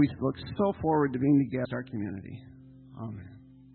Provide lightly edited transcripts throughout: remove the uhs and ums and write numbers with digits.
we look so forward to being together as our community. Amen.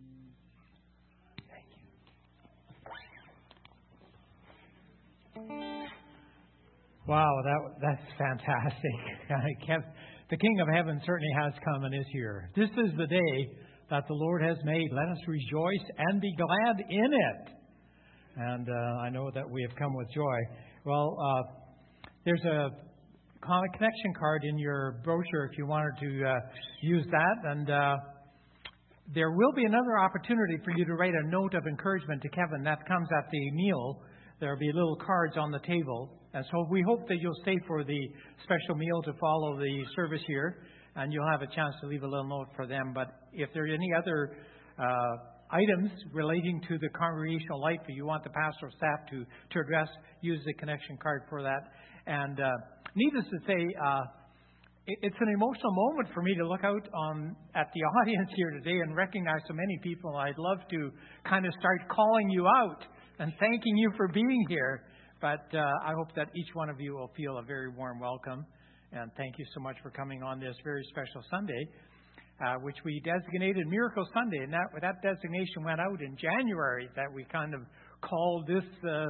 Wow, that's fantastic. The King of Heaven certainly has come and is here. This is the day that the Lord has made. Let us rejoice and be glad in it. And I know that we have come with joy. Well, there's a connection card in your brochure if you wanted to use that. And there will be another opportunity for you to write a note of encouragement to Kevin. That comes at the meal. There will be little cards on the table. And so we hope that you'll stay for the special meal to follow the service here, and you'll have a chance to leave a little note for them. But if there are any other items relating to the congregational life that you want the pastoral staff to address, use the connection card for that. And needless to say, it's an emotional moment for me to look out at the audience here today and recognize so many people. I'd love to kind of start calling you out and thanking you for being here. But I hope that each one of you will feel a very warm welcome. And thank you so much for coming on this very special Sunday, which we designated Miracle Sunday. And that designation went out in January, that we kind of called this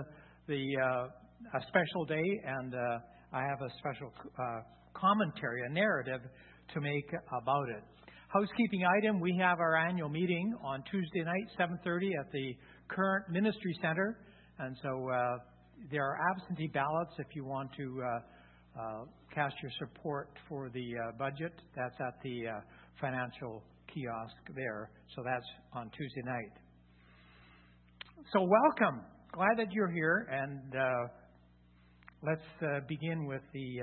a special day. And I have a special commentary, a narrative to make about it. Housekeeping item, we have our annual meeting on Tuesday night, 7:30 at the current Ministry Center. And so there are absentee ballots if you want to cast your support for the budget. That's at the financial kiosk there. So that's on Tuesday night. So welcome. Glad that you're here. And let's begin with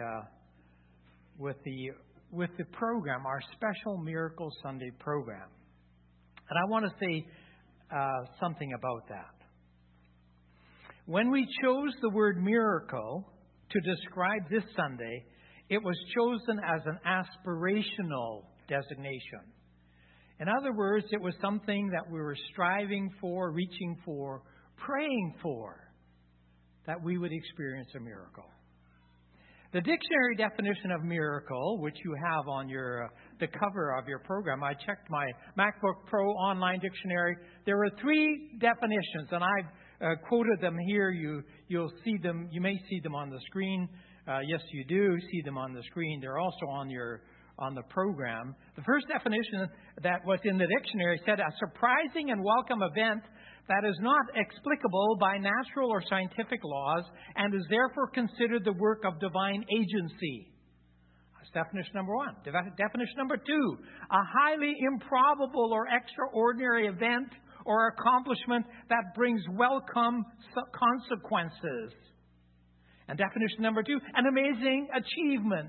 the program, our special Miracle Sunday program. And I want to say something about that. When we chose the word miracle to describe this Sunday, it was chosen as an aspirational designation. In other words, it was something that we were striving for, reaching for, praying for, that we would experience a miracle. The dictionary definition of miracle, which you have on the cover of your program, I checked my MacBook Pro online dictionary. There were 3 definitions, and I've quoted them here. You'll see them. You may see them on the screen. Yes, you do see them on the screen. They're also on the program. The first definition that was in the dictionary said a surprising and welcome event that is not explicable by natural or scientific laws and is therefore considered the work of divine agency. That's definition number 1. Definition number 2, a highly improbable or extraordinary event or accomplishment that brings welcome consequences. And definition number 2, an amazing achievement.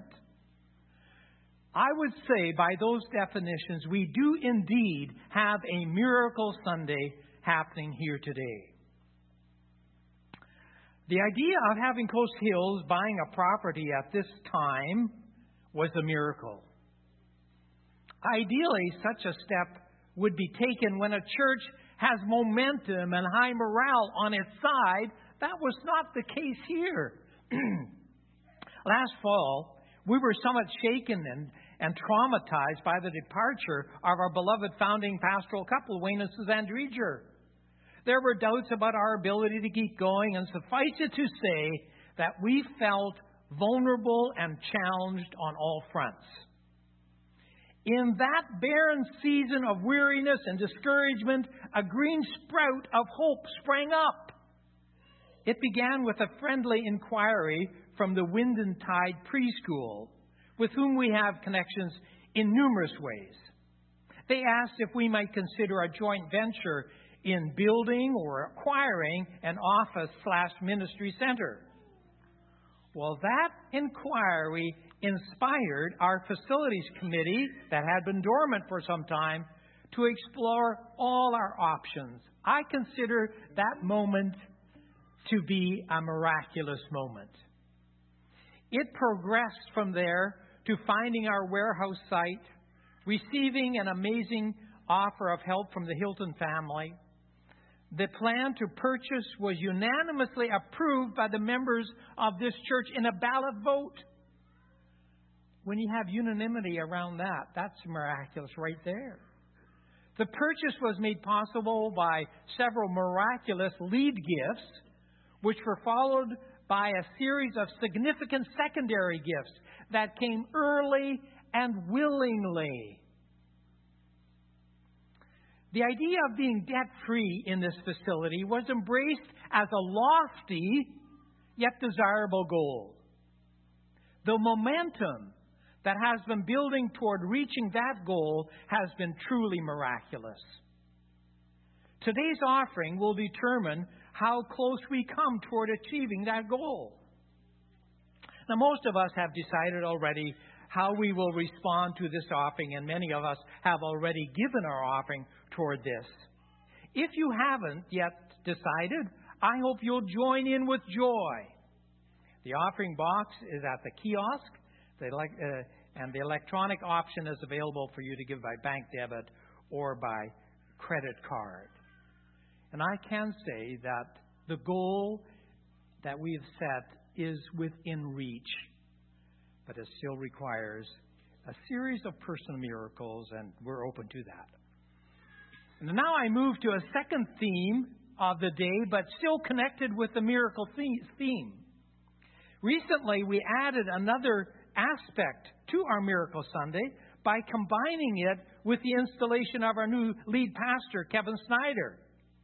I would say by those definitions, we do indeed have a Miracle Sunday happening here today. The idea of having Coast Hills buying a property at this time was a miracle. Ideally, such a step would be taken when a church has momentum and high morale on its side. That was not the case here. Last fall, we were somewhat shaken and traumatized by the departure of our beloved founding pastoral couple, Wayne and Suzanne Dreger. There were doubts about our ability to keep going, and suffice it to say that we felt vulnerable and challenged on all fronts. In that barren season of weariness and discouragement, a green sprout of hope sprang up. It began with a friendly inquiry from the Wind and Tide Preschool, with whom we have connections in numerous ways. They asked if we might consider a joint venture in building or acquiring an office/ministry center. Well, that inquiry inspired our facilities committee that had been dormant for some time to explore all our options. I consider that moment to be a miraculous moment. It progressed from there to finding our warehouse site, receiving an amazing offer of help from the Hilton family. The plan to purchase was unanimously approved by the members of this church in a ballot vote. When you have unanimity around that, that's miraculous right there. The purchase was made possible by several miraculous lead gifts, which were followed by a series of significant secondary gifts that came early and willingly. The idea of being debt-free in this facility was embraced as a lofty yet desirable goal. The momentum that has been building toward reaching that goal has been truly miraculous. Today's offering will determine how close we come toward achieving that goal. Now, most of us have decided already how we will respond to this offering, and many of us have already given our offering toward this. If you haven't yet decided, I hope you'll join in with joy. The offering box is at the kiosk, and the electronic option is available for you to give by bank debit or by credit card. And I can say that the goal that we have set is within reach, but it still requires a series of personal miracles, and we're open to that. And now I move to a second theme of the day, but still connected with the miracle theme. Recently, we added another aspect to our Miracle Sunday by combining it with the installation of our new lead pastor, Kevin Snyder.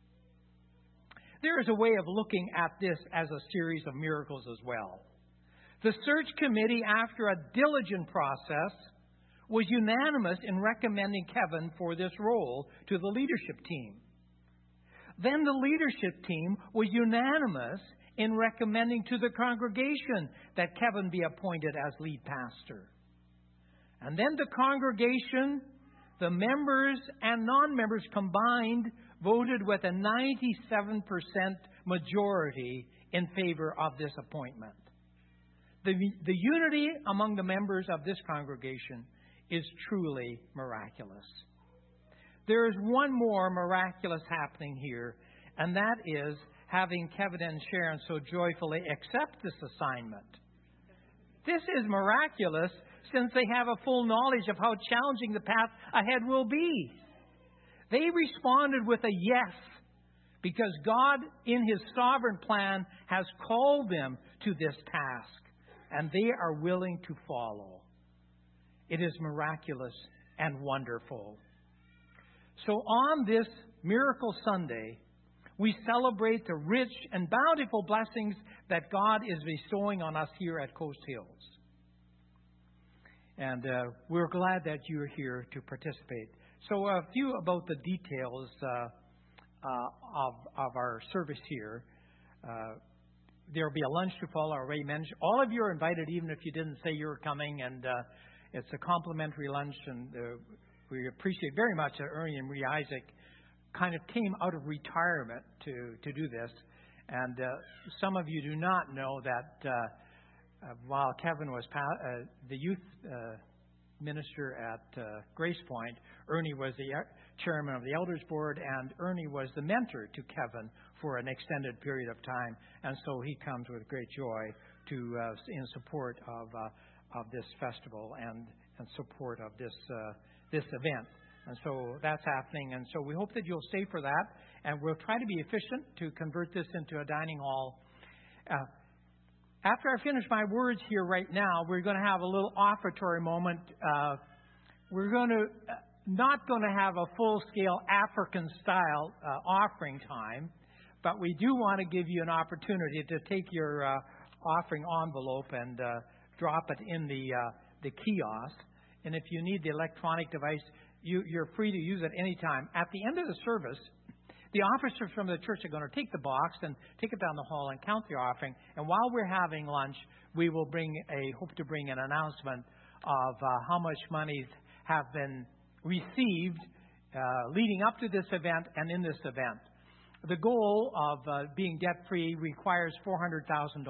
There is a way of looking at this as a series of miracles as well. The search committee, after a diligent process, was unanimous in recommending Kevin for this role to the leadership team. Then the leadership team was unanimous in recommending to the congregation that Kevin be appointed as lead pastor. And then the congregation, the members and non-members combined, voted with a 97% majority in favor of this appointment. The unity among the members of this congregation is truly miraculous. There is one more miraculous happening here, and that is having Kevin and Sharon so joyfully accept this assignment. This is miraculous since they have a full knowledge of how challenging the path ahead will be. They responded with a yes because God, in His sovereign plan, has called them to this task, and they are willing to follow. It is miraculous and wonderful. So on this Miracle Sunday, we celebrate the rich and bountiful blessings that God is bestowing on us here at Coast Hills. And we're glad that you're here to participate. So a few about the details of our service here. There will be a lunch to follow, already mentioned. All of you are invited, even if you didn't say you were coming, and it's a complimentary lunch, and we appreciate very much that Ernie and Marie Isaac kind of came out of retirement to do this. And some of you do not know that while Kevin was the youth minister at Grace Point, Ernie was the chairman of the Elders Board, and Ernie was the mentor to Kevin for an extended period of time. And so he comes with great joy in support of this festival and support of this event. And so that's happening. And so we hope that you'll stay for that. And we'll try to be efficient to convert this into a dining hall. After I finish my words here right now, we're going to have a little offertory moment. We're not going to have a full-scale African-style offering time, but we do want to give you an opportunity to take your offering envelope and drop it in the kiosk. And if you need the electronic device, you're free to use it anytime. At the end of the service, the officers from the church are going to take the box and take it down the hall and count the offering. And while we're having lunch, we will hope to bring an announcement of how much monies have been received leading up to this event and in this event. The goal of being debt-free requires $400,000,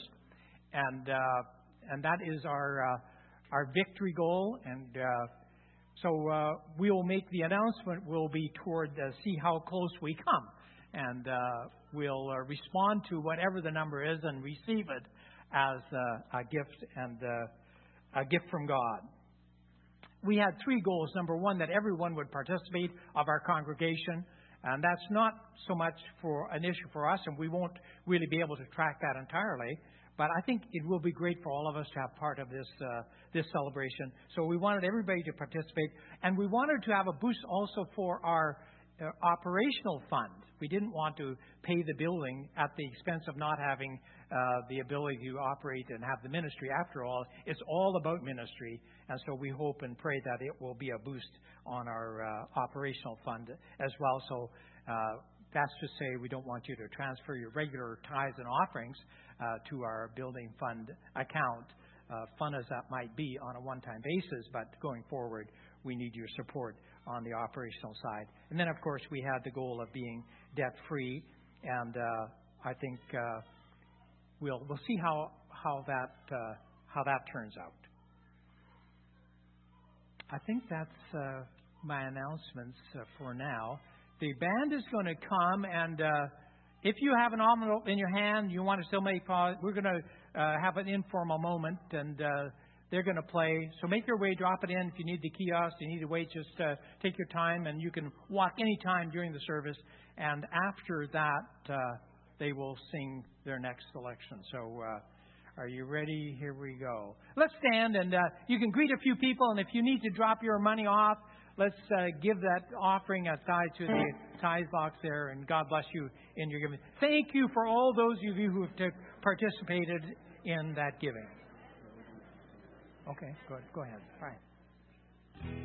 and that is our victory goal. And so we will make the announcement will be toward see how close we come. And we'll respond to whatever the number is and receive it as a gift and a gift from God. We had 3 goals. Number 1, that everyone would participate of our congregation. And that's not so much for an issue for us, and we won't really be able to track that entirely. But I think it will be great for all of us to have part of this celebration. So we wanted everybody to participate. And we wanted to have a boost also for our operational fund. We didn't want to pay the building at the expense of not having the ability to operate and have the ministry. After all, it's all about ministry. And so we hope and pray that it will be a boost on our operational fund as well. So that's to say we don't want you to transfer your regular tithes and offerings to our building fund account, fun as that might be on a one-time basis. But going forward, we need your support on the operational side. And then, of course, we had the goal of being debt-free. And I think we'll see how that turns out. I think that's my announcements for now. The band is going to come, and if you have an envelope in your hand, you want to still make pause, we're going to have an informal moment, and they're going to play. So make your way, drop it in. If you need the kiosk, you need to wait, just take your time, and you can walk any time during the service. And after that, they will sing their next selection. So are you ready? Here we go. Let's stand, and you can greet a few people, and if you need to drop your money off, let's give that offering aside to the tithe box there, and God bless you in your giving. Thank you for all those of you who have participated in that giving. Okay, good. Go ahead. All right.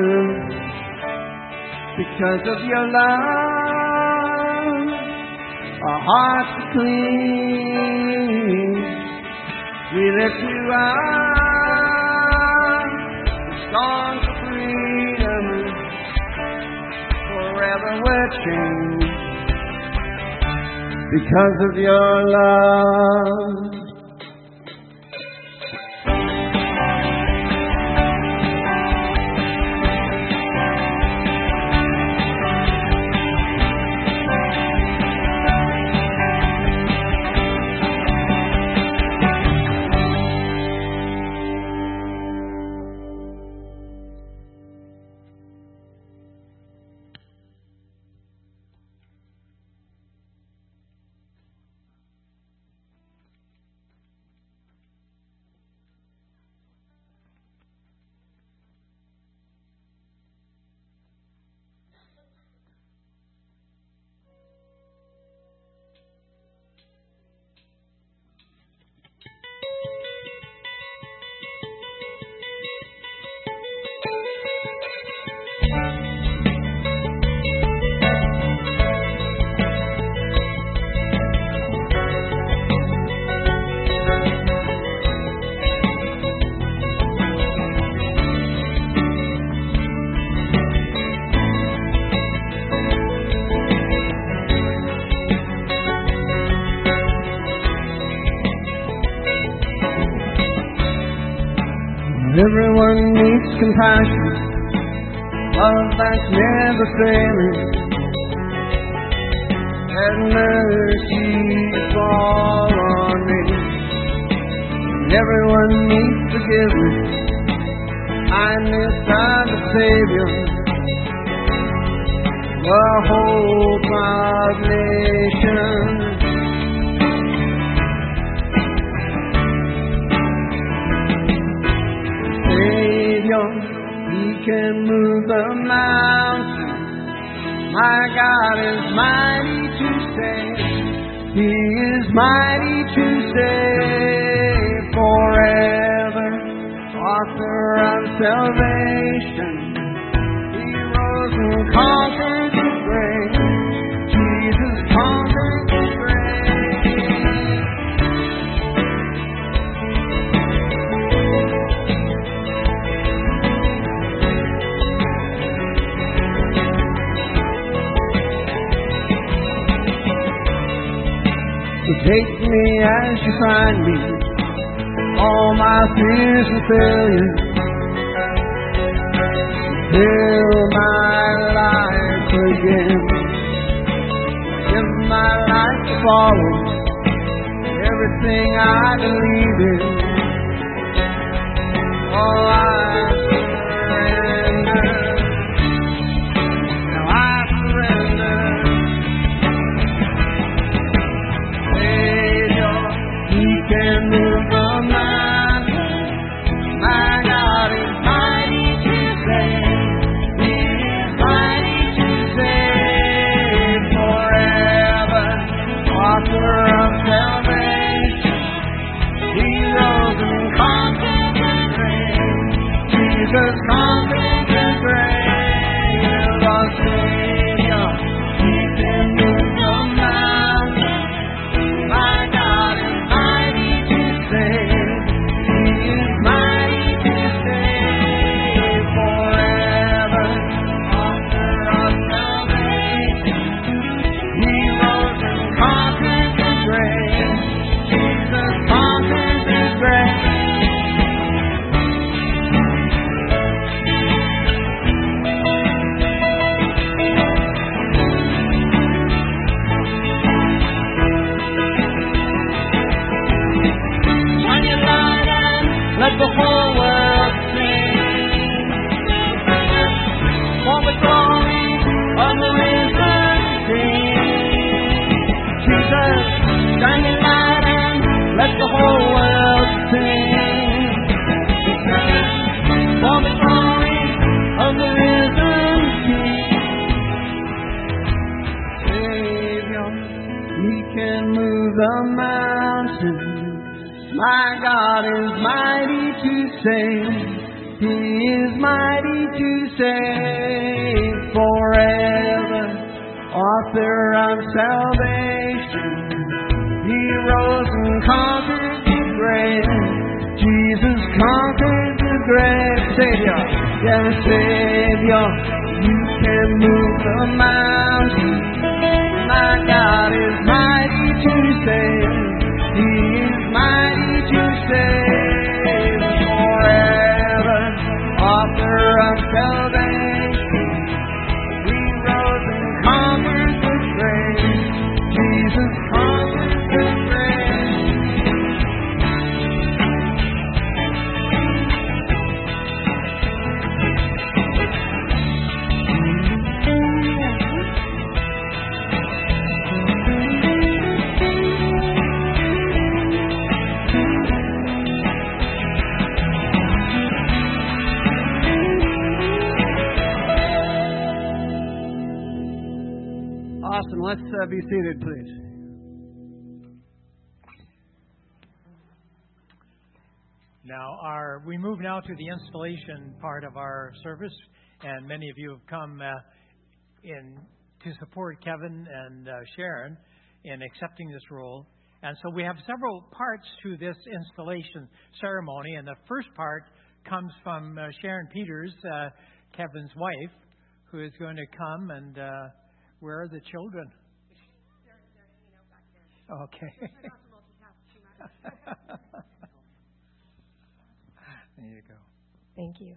Because of your love, our hearts are clean. We lift you up, the song for freedom. Forever we're changed because of your love. Everyone needs compassion, love that's never failing. Let mercy fall on me. Everyone needs forgiveness. I miss the Savior, the hope of nations. He can move the mountain. My God is mighty to save. He is mighty to save forever. Author of salvation. He rose and conquered the grave. Jesus conquered the grave. Take me as you find me, all my fears and failures. Fill my life again. Give my life to follow everything I believe in. Oh, I surrender. Now I surrender. Can move the mountain. My God is mighty to save. He is mighty to save forever. Author of salvation. He rose and conquered the grave. Jesus conquered the grave. Our Savior, He can move the mountain. My God is let the whole world sing for the glory of the risen King. Jesus, shine your light and let the whole world sing for the glory of the risen King. Savior, He can move the mountains. My God is mighty to save. He is mighty to save forever. author of salvation. He rose and conquered the grave. Jesus conquered the grave. Savior, yes, Savior, you can move the mountain. My God is mighty to save. He is mighty to save forever. Author of salvation. He rose and conquered the grave. Jesus conquered the grave. Awesome. Let's be seated, please. Now, we move now to the installation part of our service, and many of you have come in to support Kevin and Sharon in accepting this role. And so we have several parts to this installation ceremony, and the first part comes from Sharon Peters, Kevin's wife, who is going to come and where are the children? They're hanging out back there. Okay. Try not to multitask too much. There you go. Thank you.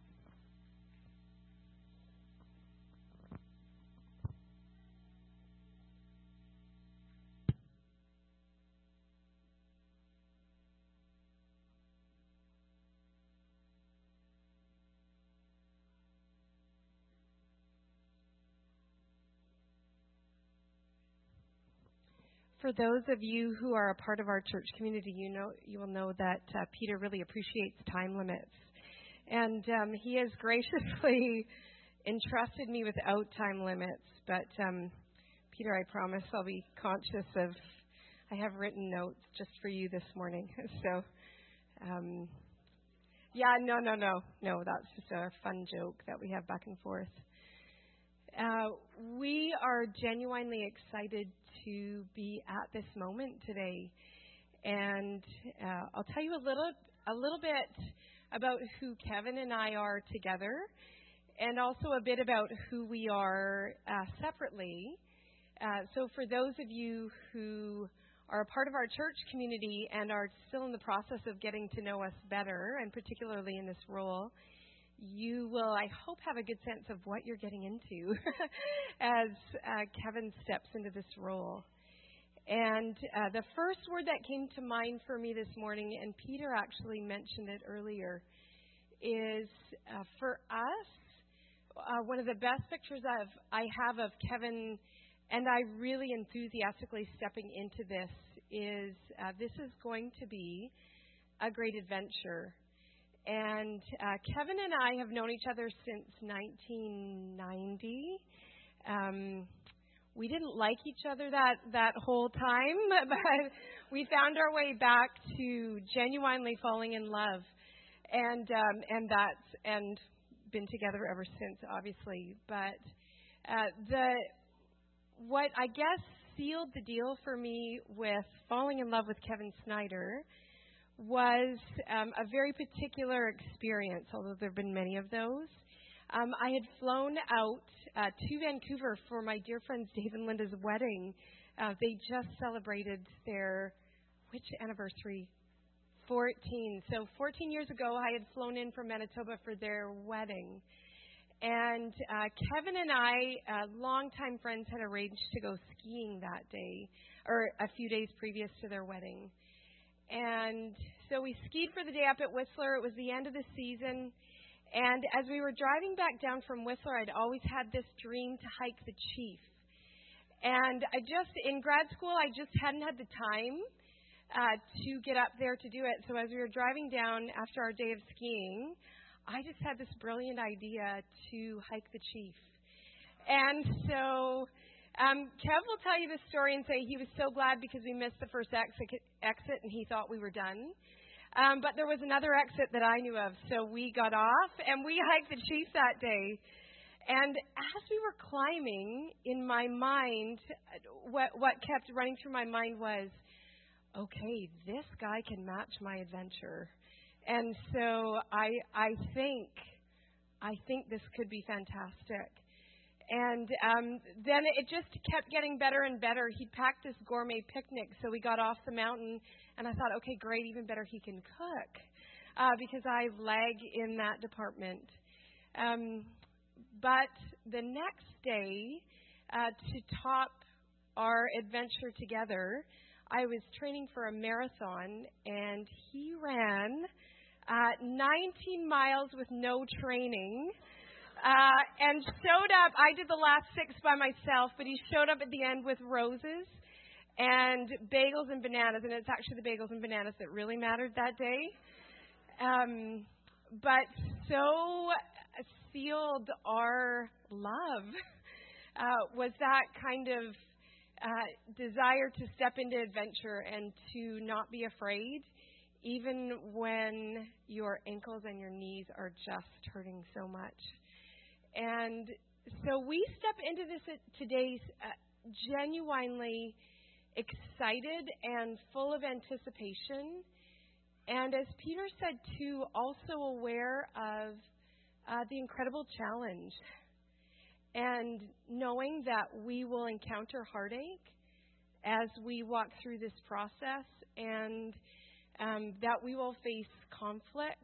For those of you who are a part of our church community, you will know that Peter really appreciates time limits. And he has graciously entrusted me without time limits. But, Peter, I promise I'll be conscious of, I have written notes just for you this morning. So, no, that's just a fun joke that we have back and forth. We are genuinely excited to be at this moment today, and I'll tell you a little bit about who Kevin and I are together, and also a bit about who we are separately. So for those of you who are a part of our church community and are still in the process of getting to know us better, and particularly in this role, you will, I hope, have a good sense of what you're getting into as Kevin steps into this role. And the first word that came to mind for me this morning, and Peter actually mentioned it earlier, is for us, one of the best pictures I have of Kevin and I really enthusiastically stepping into this is going to be a great adventure. And Kevin and I have known each other since 1990. We didn't like each other that whole time, but we found our way back to genuinely falling in love, and been together ever since, obviously. But what I guess sealed the deal for me with falling in love with Kevin Snyder was a very particular experience, although there have been many of those. I had flown out to Vancouver for my dear friends Dave and Linda's wedding. They just celebrated their, which anniversary? 14. So 14 years ago, I had flown in from Manitoba for their wedding. And Kevin and I, longtime friends, had arranged to go skiing that day, or a few days previous to their wedding. And so we skied for the day up at Whistler. It was the end of the season. And as we were driving back down from Whistler, I'd always had this dream to hike the Chief. And in grad school, I just hadn't had the time to get up there to do it. So as we were driving down after our day of skiing, I just had this brilliant idea to hike the Chief. And so Kev will tell you this story and say he was so glad because we missed the first exit and he thought we were done. But there was another exit that I knew of, so we got off and we hiked the Chief that day. And as we were climbing, in my mind, what kept running through my mind was, okay, this guy can match my adventure. And so I think this could be fantastic. And then it just kept getting better and better. He packed this gourmet picnic, so we got off the mountain, and I thought, okay, great, even better, he can cook, because I lag in that department. But the next day, to top our adventure together, I was training for a marathon, and he ran 19 miles with no training, and showed up. I did the last 6 by myself, but he showed up at the end with roses and bagels and bananas, and it's actually the bagels and bananas that really mattered that day. But so sealed our love was that kind of desire to step into adventure and to not be afraid, even when your ankles and your knees are just hurting so much. And so we step into this today genuinely excited and full of anticipation. And as Peter said too, also aware of the incredible challenge. And knowing that we will encounter heartache as we walk through this process, and that we will face conflict,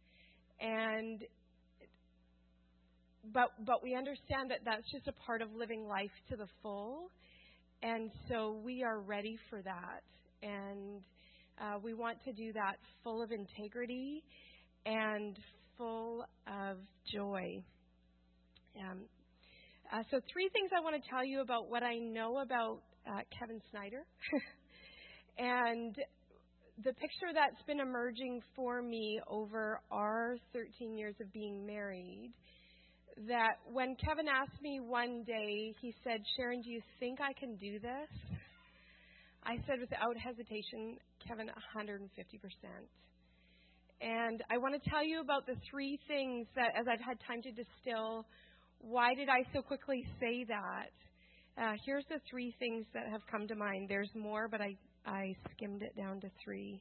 but we understand that that's just a part of living life to the full, and so we are ready for that, and we want to do that full of integrity and full of joy. So 3 things I want to tell you about what I know about Kevin Snyder. And the picture that's been emerging for me over our 13 years of being married, that when Kevin asked me one day, he said, "Sharon, do you think I can do this?" I said without hesitation, Kevin, 150%. And I want to tell you about the 3 things that, as I've had time to distill, why did I so quickly say that? Here's the 3 things that have come to mind. There's more, but I skimmed it down to 3.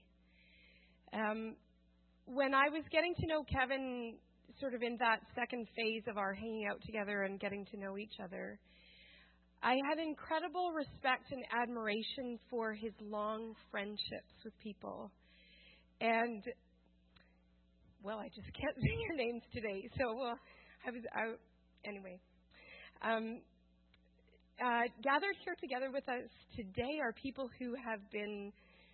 When I was getting to know Kevin, sort of in that second phase of our hanging out together and getting to know each other, I had incredible respect and admiration for his long friendships with people. And, well, I just can't say your names today, so anyway. Gathered here together with us today are people who have been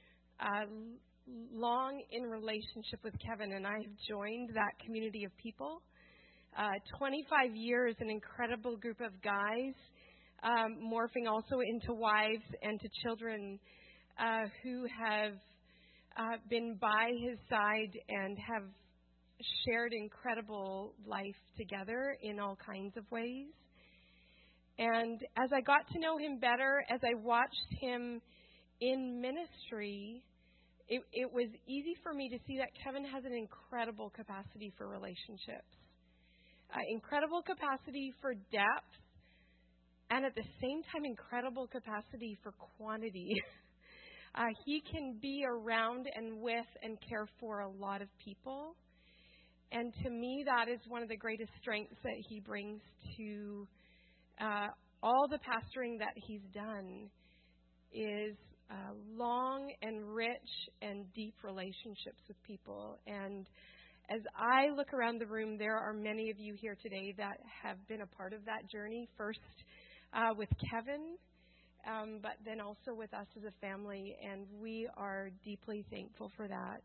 long in relationship with Kevin, and I have joined that community of people. 25 years, an incredible group of guys, morphing also into wives and to children, who have been by his side and have shared incredible life together in all kinds of ways. And as I got to know him better, as I watched him in ministry, it was easy for me to see that Kevin has an incredible capacity for relationships, incredible capacity for depth, and at the same time, incredible capacity for quantity. He can be around and with and care for a lot of people. And to me, that is one of the greatest strengths that he brings to all the pastoring that he's done, is long and rich and deep relationships with people. And as I look around the room, there are many of you here today that have been a part of that journey, first with Kevin, but then also with us as a family, and we are deeply thankful for that.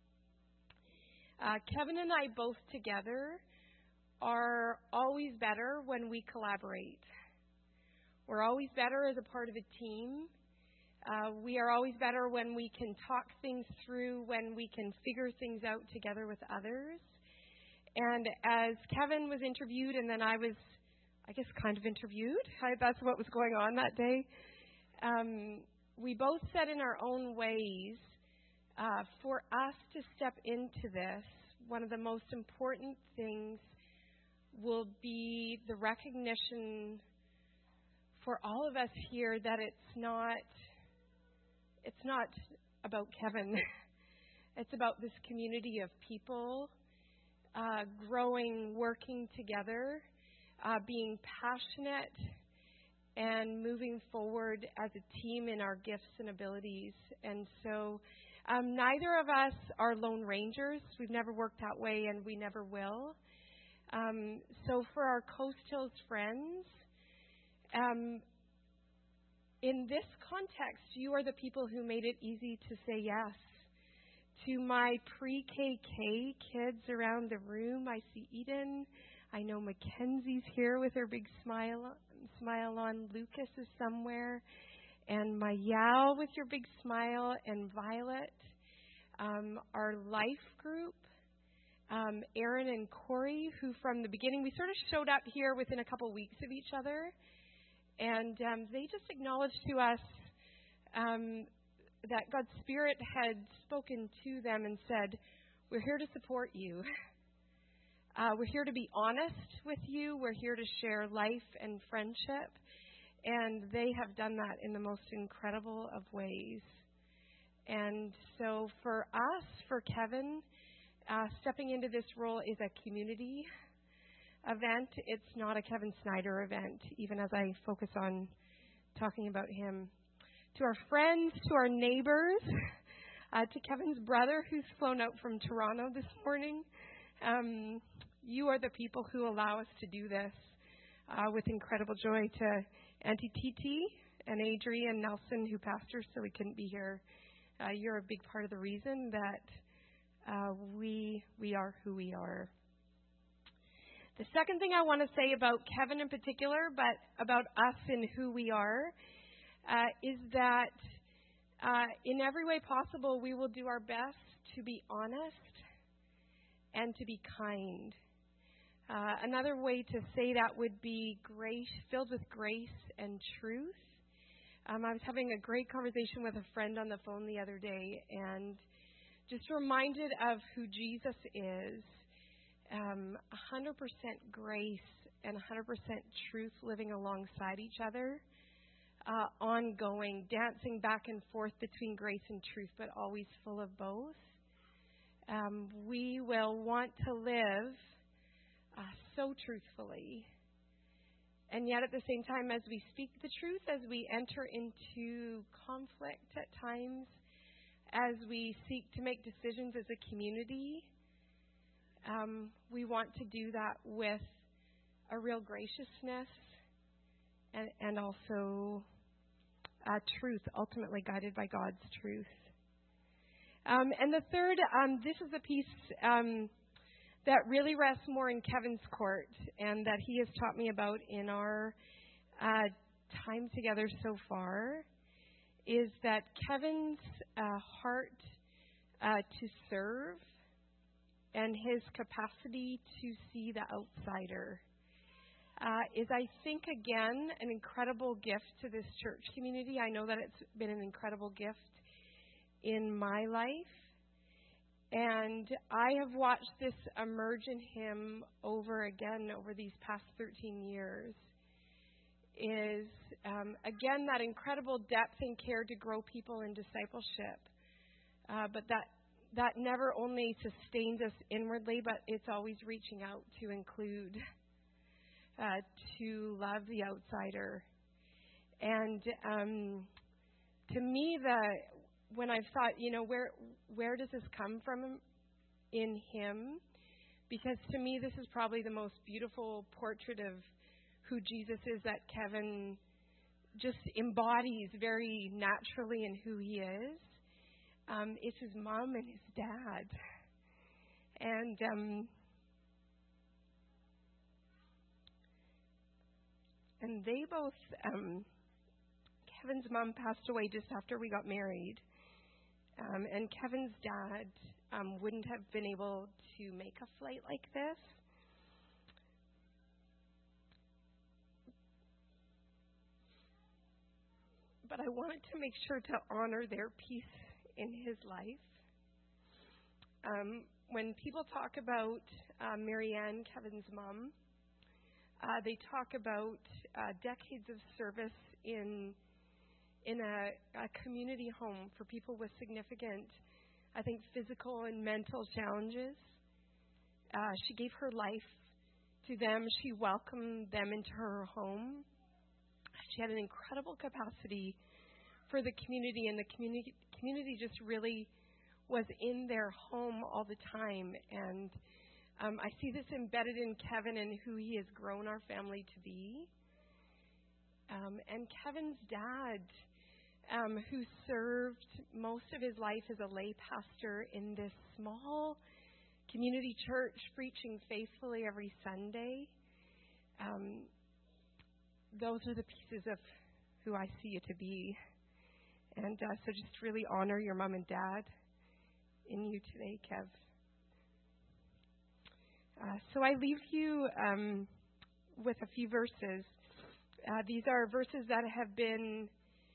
Kevin and I both together are always better when we collaborate. We're always better as a part of a team. We are always better when we can talk things through, when we can figure things out together with others. And as Kevin was interviewed, and then I was, I guess, kind of interviewed, that's what was going on that day, we both said in our own ways, for us to step into this, one of the most important things will be the recognition for all of us here that it's not about Kevin. It's about this community of people growing, working together, being passionate, and moving forward as a team in our gifts and abilities. And so neither of us are lone rangers. We've never worked that way, and we never will. So for our Coast Hills friends, in this context, you are the people who made it easy to say yes. To my pre-KK kids around the room, I see Eden. I know Mackenzie's here with her big smile on. Lucas is somewhere. And Mayal with your big smile. And Violet. Our life group. Aaron and Corey, who from the beginning, we sort of showed up here within a couple weeks of each other. And they just acknowledged to us that God's Spirit had spoken to them and said, we're here to support you. We're here to be honest with you. We're here to share life and friendship. And they have done that in the most incredible of ways. And so for us, for Kevin, stepping into this role is a community event. It's not a Kevin Snyder event, even as I focus on talking about him. To our friends, to our neighbors, to Kevin's brother who's flown out from Toronto this morning, you are the people who allow us to do this with incredible joy. To Auntie Titi and Adrian Nelson, who pastors, so we couldn't be here. You're a big part of the reason that we are who we are. The second thing I want to say about Kevin in particular, but about us and who we are, is that in every way possible, we will do our best to be honest and to be kind. Another way to say that would be grace, filled with grace and truth. I was having a great conversation with a friend on the phone the other day and just reminded of who Jesus is. 100% grace and 100% truth living alongside each other. Ongoing, dancing back and forth between grace and truth, but always full of both. We will want to live so truthfully. And yet at the same time, as we speak the truth, as we enter into conflict at times, as we seek to make decisions as a community, we want to do that with a real graciousness and also truth, ultimately guided by God's truth. And the third, this is a piece that really rests more in Kevin's court and that he has taught me about in our time together so far, is that Kevin's heart to serve and his capacity to see the outsider is, I think, again, an incredible gift to this church community. I know that it's been an incredible gift in my life. And I have watched this emerge in him over again over these past 13 years. Is, again, that incredible depth and care to grow people in discipleship. But that never only sustains us inwardly, but it's always reaching out to include, to love the outsider. And to me, when I've thought, where does this come from in him? Because to me, this is probably the most beautiful portrait of who Jesus is that Kevin just embodies very naturally in who he is. It's his mom and his dad. And they both, Kevin's mom passed away just after we got married. And Kevin's dad wouldn't have been able to make a flight like this. But I wanted to make sure to honor their piece in his life. When people talk about Marianne, Kevin's mom, They talk about decades of service in a community home for people with significant, I think, physical and mental challenges. She gave her life to them. She welcomed them into her home. She had an incredible capacity for the community, and the community just really was in their home all the time. And I see this embedded in Kevin and who he has grown our family to be. And Kevin's dad, who served most of his life as a lay pastor in this small community church, preaching faithfully every Sunday. Those are the pieces of who I see you to be. And so just really honor your mom and dad in you today, Kev. So I leave you with a few verses. These are verses that have been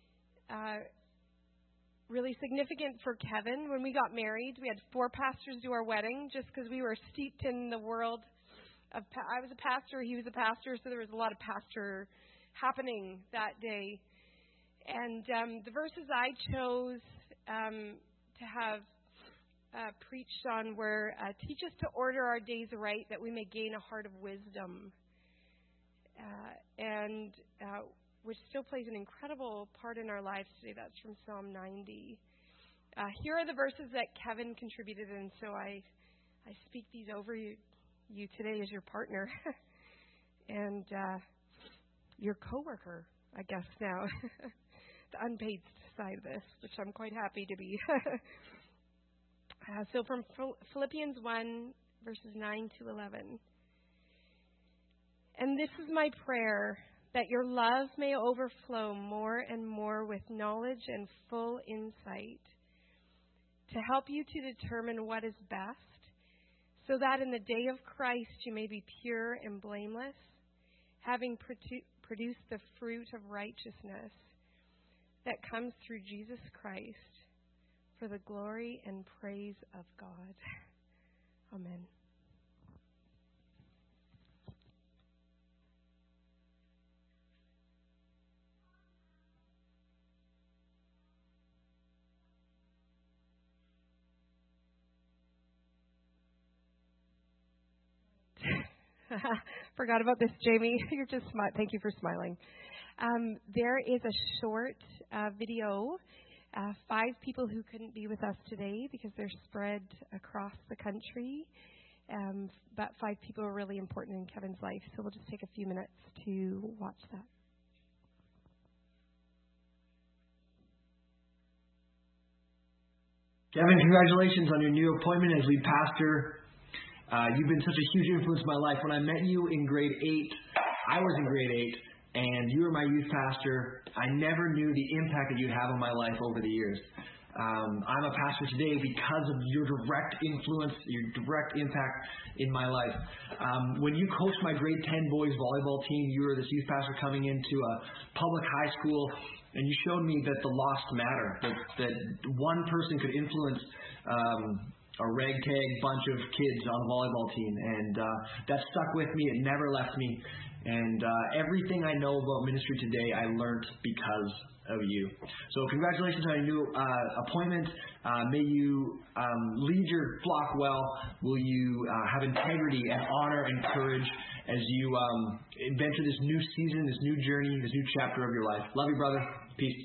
really significant for Kevin. When we got married, we had 4 pastors do our wedding just because we were steeped in the world of I was a pastor, he was a pastor, so there was a lot of pastor happening that day. And the verses I chose to have preached on were, teach us to order our days aright that we may gain a heart of wisdom. Which still plays an incredible part in our lives today. That's from Psalm 90. Here are the verses that Kevin contributed, and so I speak these over you today as your partner and your coworker, I guess now. The unpaid side of this, which I'm quite happy to be. So from Philippians 1, verses 9 to 11. And this is my prayer, that your love may overflow more and more with knowledge and full insight, to help you to determine what is best, so that in the day of Christ you may be pure and blameless, having produced the fruit of righteousness that comes through Jesus Christ, for the glory and praise of God. Amen. Forgot about this, Jamie. You're just thank you for smiling. There is a short video. 5 people who couldn't be with us today because they're spread across the country. But 5 people are really important in Kevin's life. So we'll just take a few minutes to watch that. Kevin, congratulations on your new appointment as lead pastor. You've been such a huge influence in my life. When I met you in grade 8, I was in grade 8, and you were my youth pastor. I never knew the impact that you'd have on my life over the years. I'm a pastor today because of your direct influence, your direct impact in my life. When you coached my grade 10 boys volleyball team, you were this youth pastor coming into a public high school, and you showed me that the lost matter, that one person could influence a ragtag bunch of kids on a volleyball team, and that stuck with me. It never left me, and everything I know about ministry today I learned because of you. So congratulations on your new appointment. May you lead your flock well. Will you have integrity and honor and courage as you venture this new season, this new journey, this new chapter of your life. Love you, brother. Peace.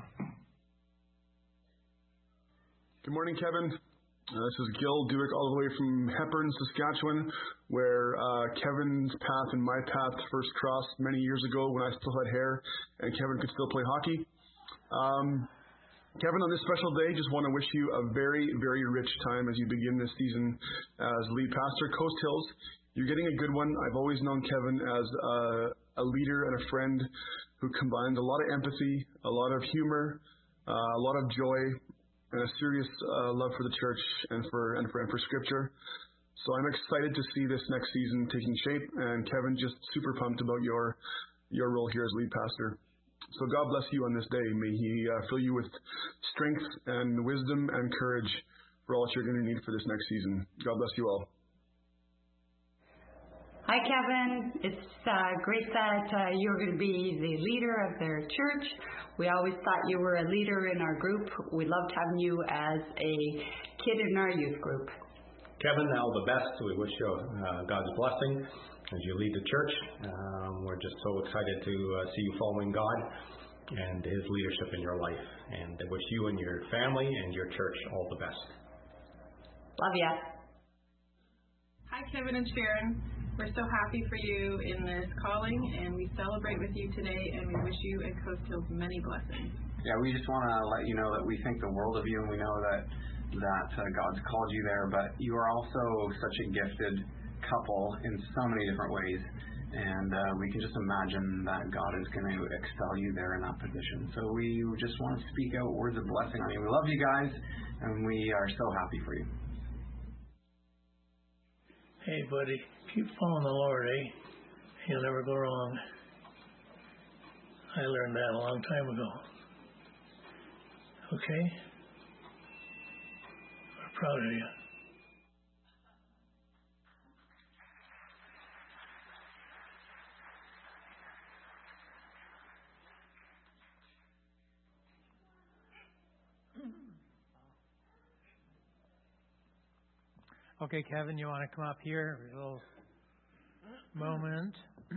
Good morning, Kevin. This is Gil Duick, all the way from Hepburn, Saskatchewan, where Kevin's path and my path first crossed many years ago when I still had hair and Kevin could still play hockey. Kevin, on this special day, just want to wish you a very, very rich time as you begin this season as lead pastor. Coast Hills, you're getting a good one. I've always known Kevin as a leader and a friend who combines a lot of empathy, a lot of humor, a lot of joy, and a serious love for the church and for Scripture. So I'm excited to see this next season taking shape, and Kevin, just super pumped about your role here as lead pastor. So God bless you on this day. May He fill you with strength and wisdom and courage for all that you're going to need for this next season. God bless you all. Hi, Kevin. It's great that you're going to be the leader of their church. We always thought you were a leader in our group. We loved having you as a kid in our youth group. Kevin, all the best. We wish you God's blessing as you lead the church. We're just so excited to see you following God and His leadership in your life. And I wish you and your family and your church all the best. Love ya. Hi, Kevin and Sharon. We're so happy for you in this calling, and we celebrate with you today, and we wish you and Coast Hills many blessings. Yeah, we just want to let you know that we think the world of you, and we know that God's called you there, but you are also such a gifted couple in so many different ways, and we can just imagine that God is going to excel you there in that position. So we just want to speak out words of blessing on you. We love you guys, and we are so happy for you. Hey, buddy, keep following the Lord, eh? You'll never go wrong. I learned that a long time ago. Okay? We're proud of you. Okay, Kevin, you want to come up here for a little moment?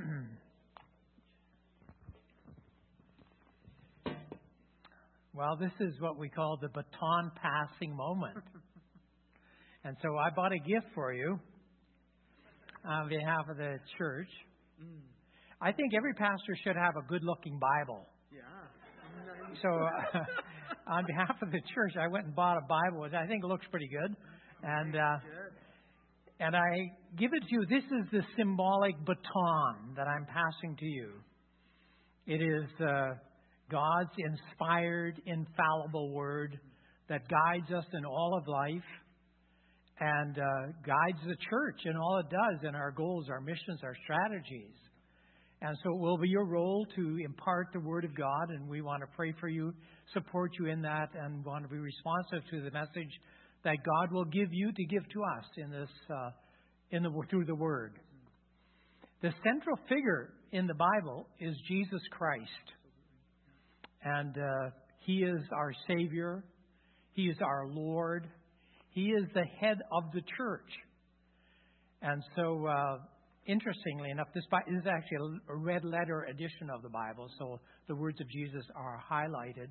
Well, this is what we call the baton passing moment. And so I bought a gift for you on behalf of the church. I think every pastor should have a good-looking Bible. Yeah. So on behalf of the church, I went and bought a Bible, which I think looks pretty good. And I give it to you. This is the symbolic baton that I'm passing to you. It is God's inspired, infallible word that guides us in all of life and guides the church in all it does, in our goals, our missions, our strategies. And so it will be your role to impart the Word of God, and we want to pray for you, support you in that, and want to be responsive to the message that God will give you to give to us in this, through the Word. The central figure in the Bible is Jesus Christ. And He is our Savior. He is our Lord. He is the head of the church. And so, interestingly enough, this is actually a red letter edition of the Bible, so the words of Jesus are highlighted.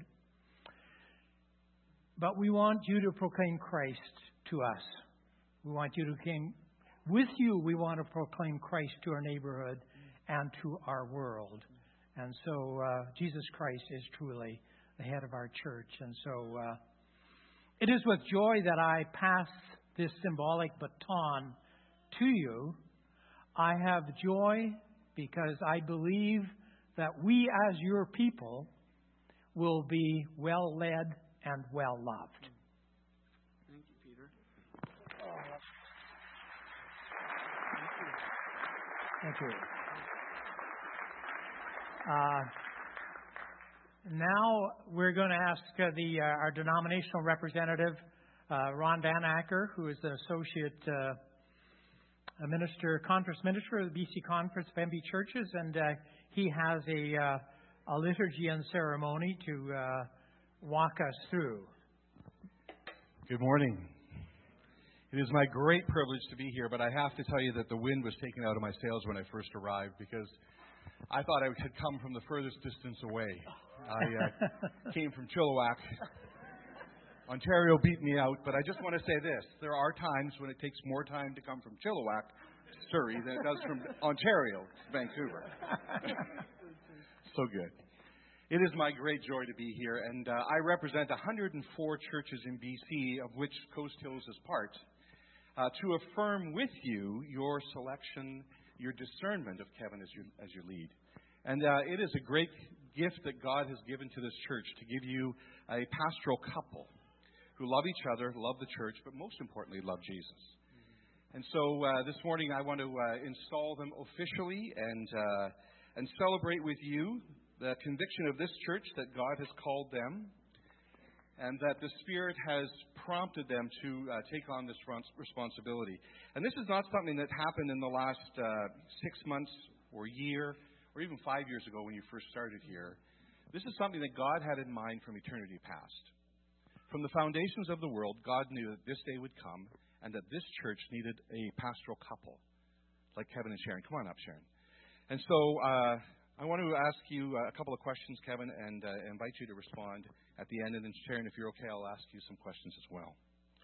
But we want you to proclaim Christ to us. We want you to proclaim, with you, we want to proclaim Christ to our neighborhood and to our world. And so Jesus Christ is truly the head of our church. And so it is with joy that I pass this symbolic baton to you. I have joy because I believe that we as your people will be well led and well loved. Thank you, Peter. Thank you. Now we're going to ask our denominational representative, Ron Van Acker, who is the associate conference minister of the BC Conference of MB Churches, and he has a liturgy and ceremony to walk us through. Good morning. It is my great privilege to be here, but I have to tell you that the wind was taken out of my sails when I first arrived because I thought I had come from the furthest distance away. I came from Chilliwack. Ontario beat me out, but I just want to say this. There are times when it takes more time to come from Chilliwack, Surrey, than it does from Ontario, Vancouver. So good. It is my great joy to be here, and I represent 104 churches in BC, of which Coast Hills is part, to affirm with you your selection, your discernment of Kevin as your lead. And it is a great gift that God has given to this church to give you a pastoral couple who love each other, love the church, but most importantly, love Jesus. And so this morning I want to install them officially and celebrate with you the conviction of this church that God has called them and that the Spirit has prompted them to take on this responsibility. And this is not something that happened in the last 6 months or year or even 5 years ago when you first started here. This is something that God had in mind from eternity past. From the foundations of the world, God knew that this day would come and that this church needed a pastoral couple like Kevin and Sharon. Come on up, Sharon. And so I want to ask you a couple of questions, Kevin, and invite you to respond at the end. And then, Sharon, if you're okay, I'll ask you some questions as well.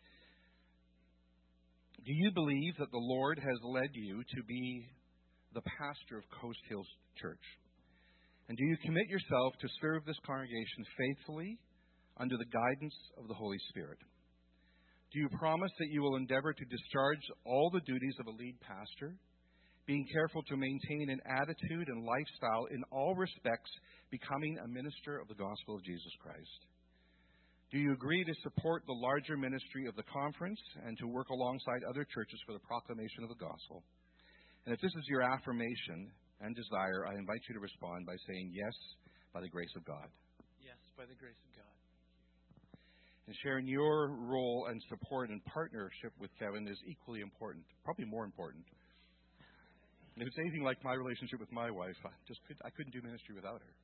Do you believe that the Lord has led you to be the pastor of Coast Hills Church? And do you commit yourself to serve this congregation faithfully under the guidance of the Holy Spirit? Do you promise that you will endeavor to discharge all the duties of a lead pastor, being careful to maintain an attitude and lifestyle in all respects, becoming a minister of the gospel of Jesus Christ? Do you agree to support the larger ministry of the conference and to work alongside other churches for the proclamation of the gospel? And if this is your affirmation and desire, I invite you to respond by saying yes, by the grace of God. Yes, by the grace of God. And Sharon, your role and support and partnership with Kevin is equally important, probably more important. If it's anything like my relationship with my wife, I couldn't do ministry without her.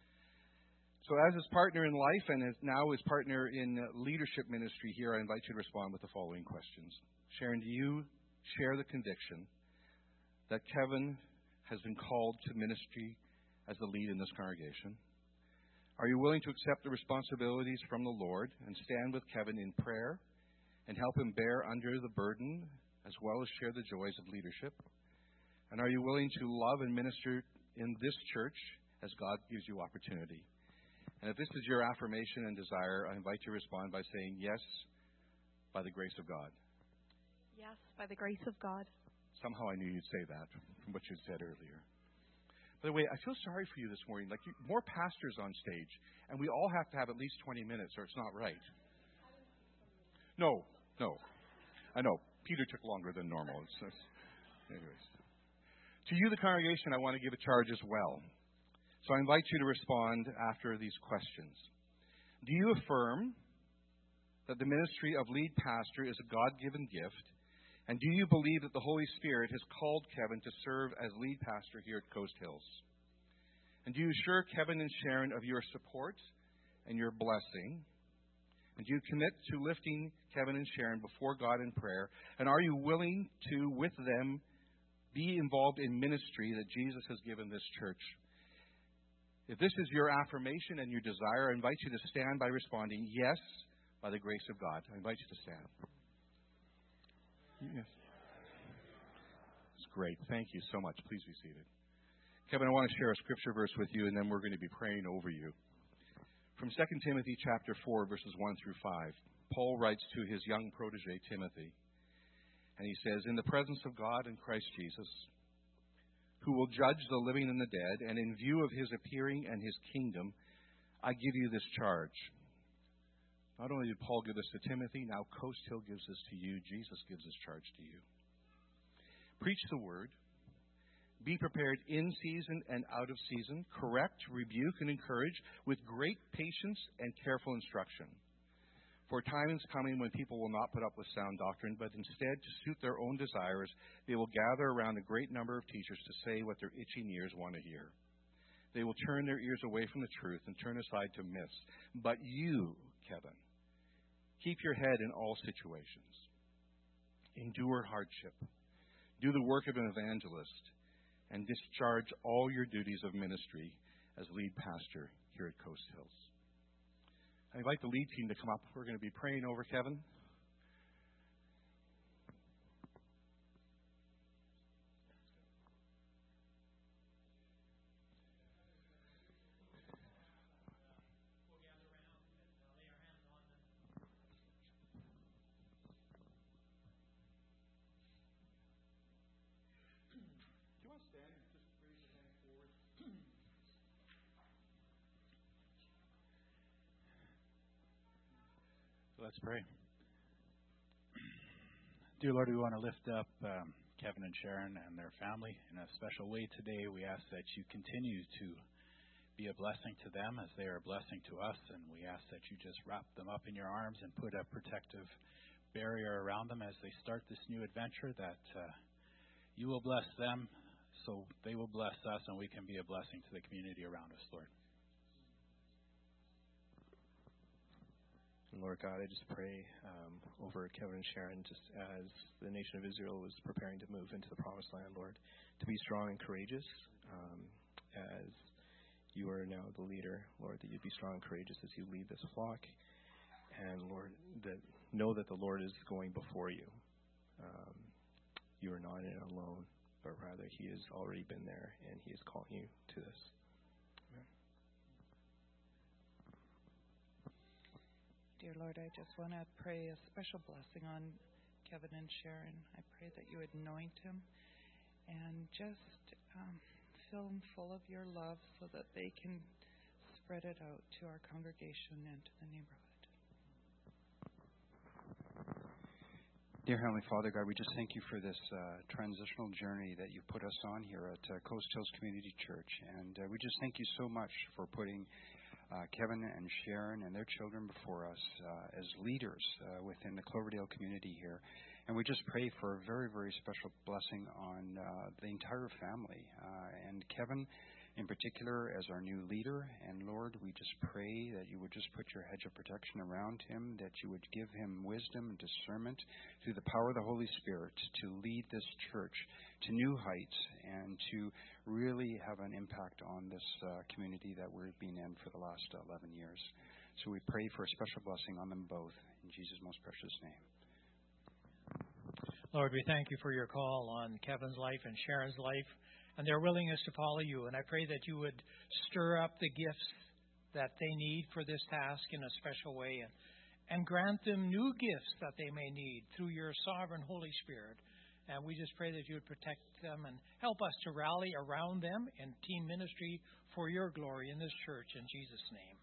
So as his partner in life and now his partner in leadership ministry here, I invite you to respond with the following questions. Sharon, do you share the conviction that Kevin has been called to ministry as the lead in this congregation? Are you willing to accept the responsibilities from the Lord and stand with Kevin in prayer and help him bear under the burden as well as share the joys of leadership? And are you willing to love and minister in this church as God gives you opportunity? And if this is your affirmation and desire, I invite you to respond by saying yes, by the grace of God. Yes, by the grace of God. Somehow I knew you'd say that from what you said earlier. By the way, I feel sorry for you this morning. More pastors on stage, and we all have to have at least 20 minutes, or it's not right. No. I know. Peter took longer than normal. Anyways. To you, the congregation, I want to give a charge as well. So I invite you to respond after these questions. Do you affirm that the ministry of lead pastor is a God-given gift? And do you believe that the Holy Spirit has called Kevin to serve as lead pastor here at Coast Hills? And do you assure Kevin and Sharon of your support and your blessing? And do you commit to lifting Kevin and Sharon before God in prayer? And are you willing to, with them, be involved in ministry that Jesus has given this church? If this is your affirmation and your desire, I invite you to stand by responding yes, by the grace of God. I invite you to stand. Yes. It's great. Thank you so much. Please be seated. Kevin, I want to share a scripture verse with you, and then we're going to be praying over you. From 2 Timothy chapter 4, verses 1 through 5, Paul writes to his young protege, Timothy, and he says, "In the presence of God and Christ Jesus, who will judge the living and the dead, and in view of his appearing and his kingdom, I give you this charge." Not only did Paul give this to Timothy, now Coast Hill gives this to you. Jesus gives this charge to you. Preach the word. Be prepared in season and out of season. Correct, rebuke, and encourage with great patience and careful instruction. For a time is coming when people will not put up with sound doctrine, but instead, to suit their own desires, they will gather around a great number of teachers to say what their itching ears want to hear. They will turn their ears away from the truth and turn aside to myths. But you, Kevin, keep your head in all situations. Endure hardship. Do the work of an evangelist. And discharge all your duties of ministry as lead pastor here at Coast Hills. I invite the lead team to come up. We're going to be praying over Kevin. Let's pray. Dear Lord, we want to lift up Kevin and Sharon and their family in a special way today. We ask that you continue to be a blessing to them as they are a blessing to us. And we ask that you just wrap them up in your arms and put a protective barrier around them as they start this new adventure, that you will bless them so they will bless us and we can be a blessing to the community around us, Lord. And Lord God, I just pray over Kevin and Sharon, just as the nation of Israel was preparing to move into the Promised Land, Lord, to be strong and courageous as you are now the leader, Lord, that you'd be strong and courageous as you lead this flock. And Lord, that know that the Lord is going before you. You are not in it alone, but rather He has already been there and He is calling you to this. Amen. Dear Lord, I just want to pray a special blessing on Kevin and Sharon. I pray that you would anoint him and just fill him full of your love so that they can spread it out to our congregation and to the neighborhood. Dear Heavenly Father, God, we just thank you for this transitional journey that you put us on here at Coast Hills Community Church. And we just thank you so much for putting Kevin and Sharon and their children before us as leaders within the Cloverdale community here. And we just pray for a very, very special blessing on the entire family. And Kevin in particular as our new leader. And Lord, we just pray that you would just put your hedge of protection around him, that you would give him wisdom and discernment through the power of the Holy Spirit to lead this church to new heights and to really have an impact on this community that we've been in for the last 11 years. So we pray for a special blessing on them both in Jesus' most precious name. Lord, we thank you for your call on Kevin's life and Sharon's life and their willingness to follow you. And I pray that you would stir up the gifts that they need for this task in a special way and grant them new gifts that they may need through your sovereign Holy Spirit. And we just pray that you would protect them and help us to rally around them in team ministry for your glory in this church in Jesus' name.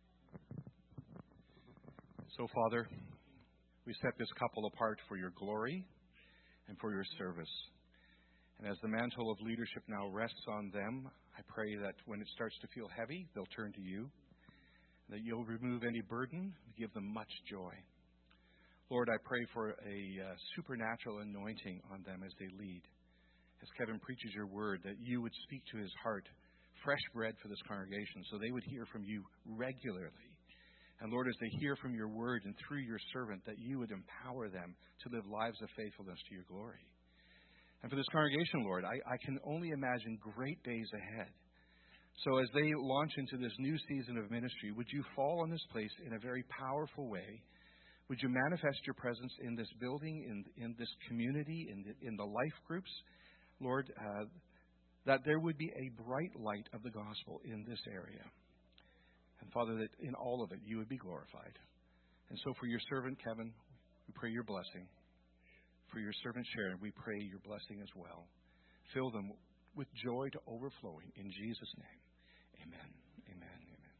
So, Father, we set this couple apart for your glory and for your service. And as the mantle of leadership now rests on them, I pray that when it starts to feel heavy, they'll turn to you, that you'll remove any burden and give them much joy. Lord, I pray for a supernatural anointing on them as they lead. As Kevin preaches your word, that you would speak to his heart, fresh bread for this congregation, so they would hear from you regularly. And Lord, as they hear from your word and through your servant, that you would empower them to live lives of faithfulness to your glory. And for this congregation, Lord, I can only imagine great days ahead. So as they launch into this new season of ministry, would you fall on this place in a very powerful way? Would you manifest your presence in this building, in this community, in the life groups? Lord, that there would be a bright light of the gospel in this area. And Father, that in all of it you would be glorified. And so for your servant Kevin, we pray your blessing. For your servant Sharon, we pray your blessing as well. Fill them with joy to overflowing. In Jesus' name, amen. Amen. Amen.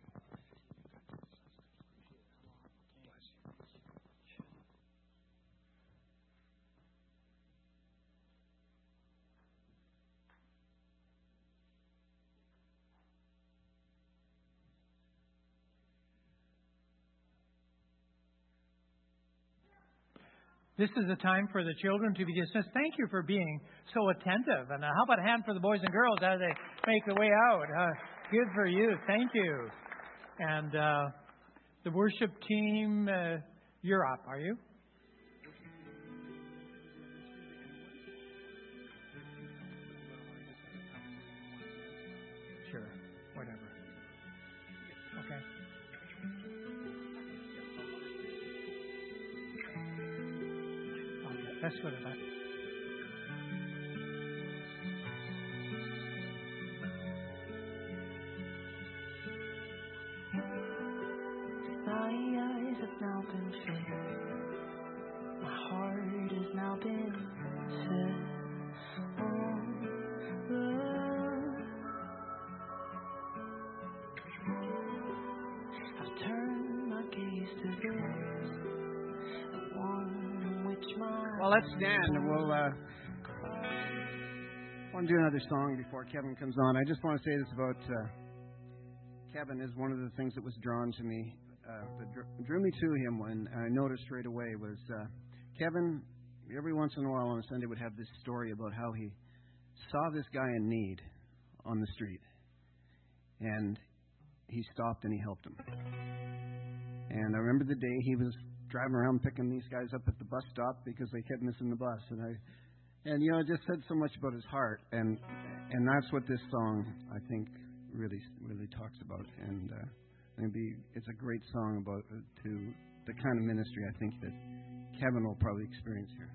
This is the time for the children to be dismissed. Thank you for being so attentive. And how about a hand for the boys and girls as they make the way out? Good for you. Thank you. And the worship team, you're up, are you? Sure. Whatever. Okay. Let's go to that. My eyes have now been filled. My heart has now been set on love. I've turned my gaze to this, the one in which my Well, let's stand and we'll want to do another song before Kevin comes on. I just want to say this about Kevin is one of the things that was drawn to me, that drew me to him when I noticed right away was Kevin, every once in a while on a Sunday, would have this story about how he saw this guy in need on the street. And he stopped and he helped him. And I remember the day he was driving around picking these guys up at the bus stop because they kept missing the bus. And you know, it just said so much about his heart. And that's what this song, I think, really talks about. And it's a great song about to the kind of ministry I think that Kevin will probably experience here.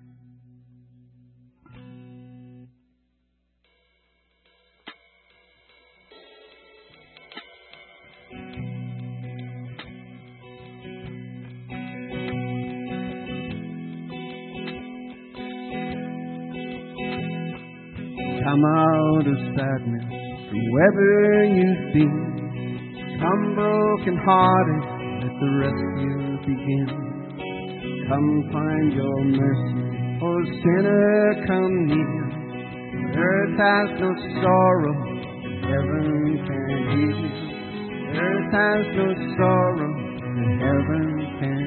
Come out of sadness from wherever you've been. Come broken hearted, let the rescue begin. Come find your mercy, oh sinner, come near. Earth has no sorrow, heaven can heal. Earth has no sorrow, and heaven can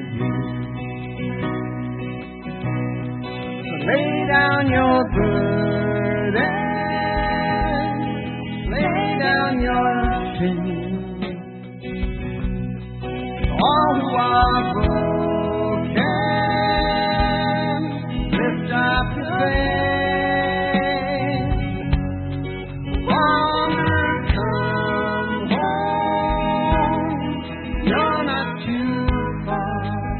heal. So lay down your burden. Lay down your shame. All who are broken, lift up your faith. Wanna come home? You're not too far.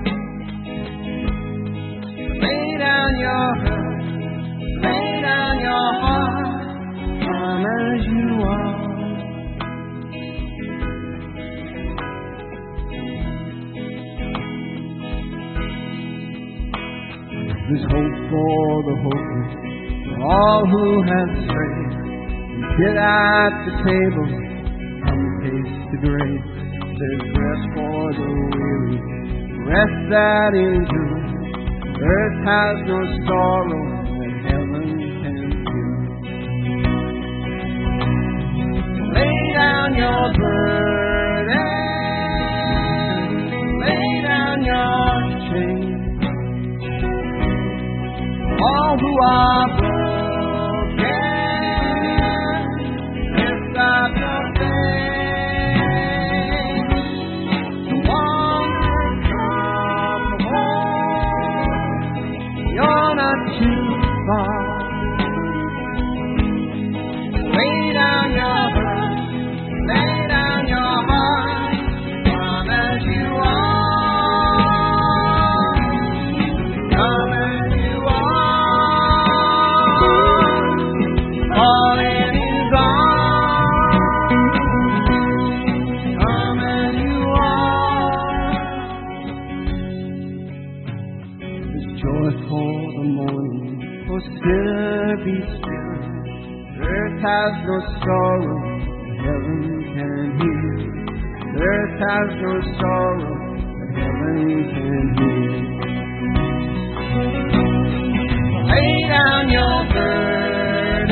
Lay down your hurt, lay down your heart. Come as you are. There's hope for the hopeless, for all who have strayed. Sit at the table, come taste the grace. There's rest for the weary, rest that endures. Earth has no sorrow that heaven can heal. Lay down your burden, lay down your shame. All who are broken, lift up your faith. The one who come home, you're not too far. Lay down your hurt, lay down your heart. Come as you are. Come as you are. All in His arms. Come as you are. There's joy for the morning, for sinner be still. Earth has no sorrow, heaven can heal. Earth has no sorrow, heaven can heal. Lay down your burden,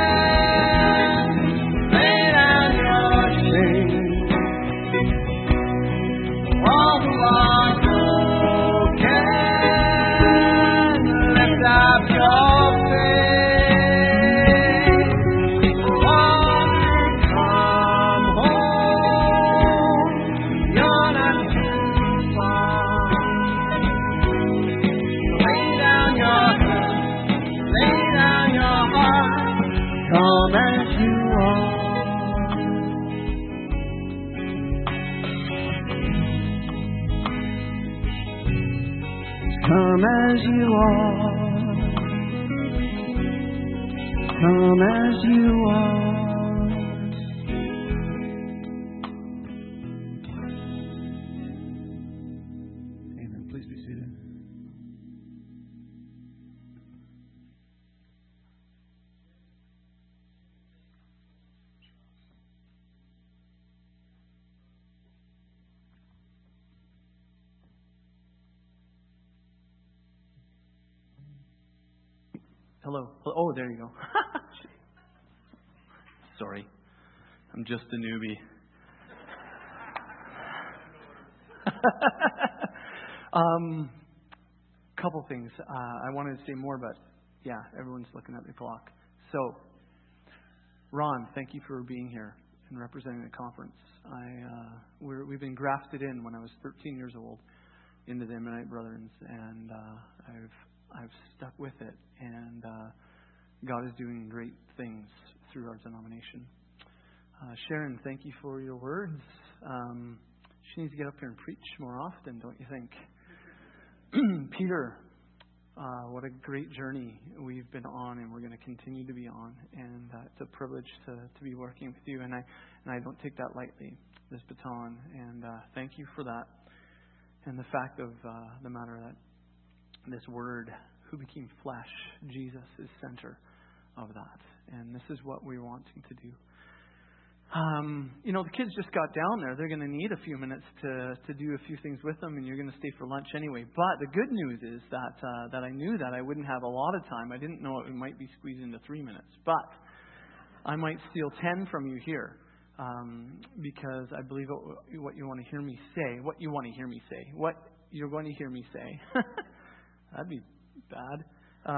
lay down your shame. All who are broken, lift up your faith. One who come home, you're not too far. Lay down your hurt, lay down your heart. Come as you are. Come as you are. Come as you are. Amen. Please be seated. Hello. Oh, there you go. Sorry. I'm just a newbie. Couple things. I wanted to say more, but yeah, everyone's looking at the clock. So, Ron, thank you for being here and representing the conference. We've been grafted in when I was 13 years old into the Mennonite Brethren, and I've stuck with it, and God is doing great things through our denomination. Sharon, thank you for your words. She needs to get up here and preach more often, don't you think? Peter, what a great journey we've been on, and we're going to continue to be on. And it's a privilege to be working with you, and I don't take that lightly, this baton. And thank you for that. And the fact of the matter that this Word, who became flesh, Jesus, is center of that. And this is what we're wanting to do. The kids just got down there. They're going to need a few minutes to do a few things with them, and you're going to stay for lunch anyway. But the good news is that I knew that I wouldn't have a lot of time. I didn't know it might be squeezed into 3 minutes. But I might steal 10 from you here because I believe what you want to hear me say. What you want to hear me say. What you're going to hear me say. That'd be bad.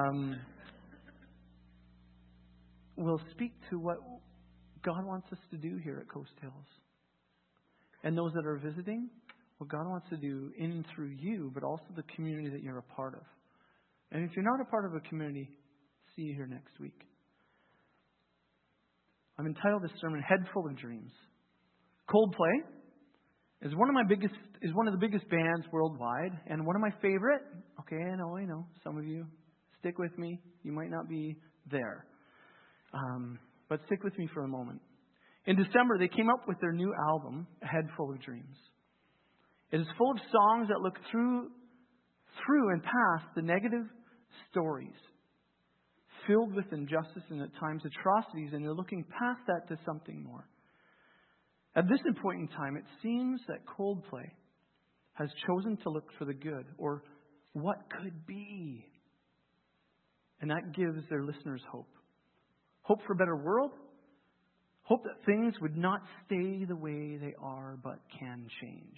We'll speak to what God wants us to do here at Coast Hills. And those that are visiting, what God wants to do in and through you, but also the community that you're a part of. And if you're not a part of a community, see you here next week. I've entitled this sermon, Head Full of Dreams. Coldplay is one of the biggest bands worldwide, and one of my favorite. Okay, I know. Some of you, stick with me. You might not be there. But stick with me for a moment. In December, they came up with their new album, A Head Full of Dreams. It is full of songs that look through and past the negative stories, filled with injustice and at times atrocities, and they're looking past that to something more. At this point in time, it seems that Coldplay has chosen to look for the good, or what could be. And that gives their listeners hope. Hope for a better world. Hope that things would not stay the way they are, but can change.